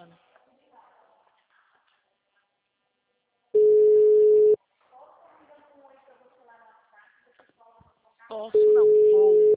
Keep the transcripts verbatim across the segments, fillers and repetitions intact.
mano. Posso, não vou.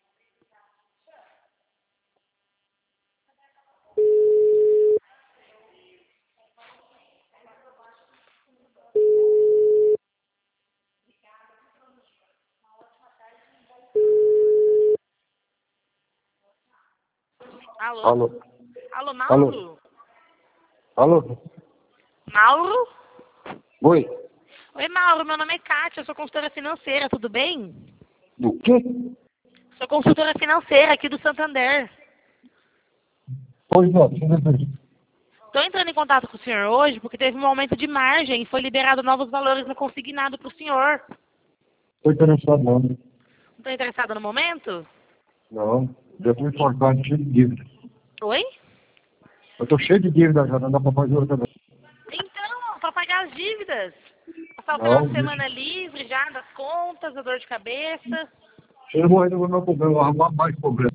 Alô? Alô? Alô, Mauro? Alô? Alô? Mauro? Oi? Oi, Mauro, meu nome é Kátia, eu sou consultora financeira, tudo bem? Do quê? Sou consultora financeira aqui do Santander. Pois não, tudo bem. Estou entrando em contato com o senhor hoje porque teve um aumento de margem e foi liberado novos valores no consignado para o senhor. Estou interessado não. Não está interessado no momento? Não. Eu estou enforcado, cheio de dívida. Oi? Eu estou cheio de dívida já, não dá para fazer outra vez. Então, para pagar as dívidas. Passar o final Não, de semana livre já das contas, da dor de cabeça. eu vou resolver meu problema, arrumar mais problema.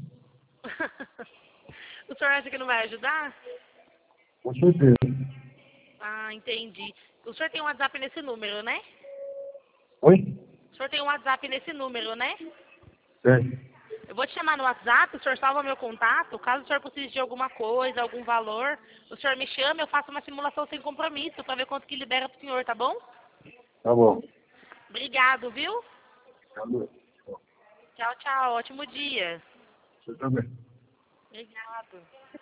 O senhor acha que não vai ajudar? Com certeza. Ah, entendi. O senhor tem um WhatsApp nesse número, né? Oi? O senhor tem um WhatsApp nesse número, né? Tem. Eu vou te chamar no WhatsApp, o senhor salva meu contato. Caso o senhor precise de alguma coisa, algum valor, o senhor me chama, eu faço uma simulação sem compromisso para ver quanto que libera pro senhor, tá bom? Tá bom. Obrigado, viu? Tá bom. Tchau, tchau. Ótimo dia. Você também. Obrigado.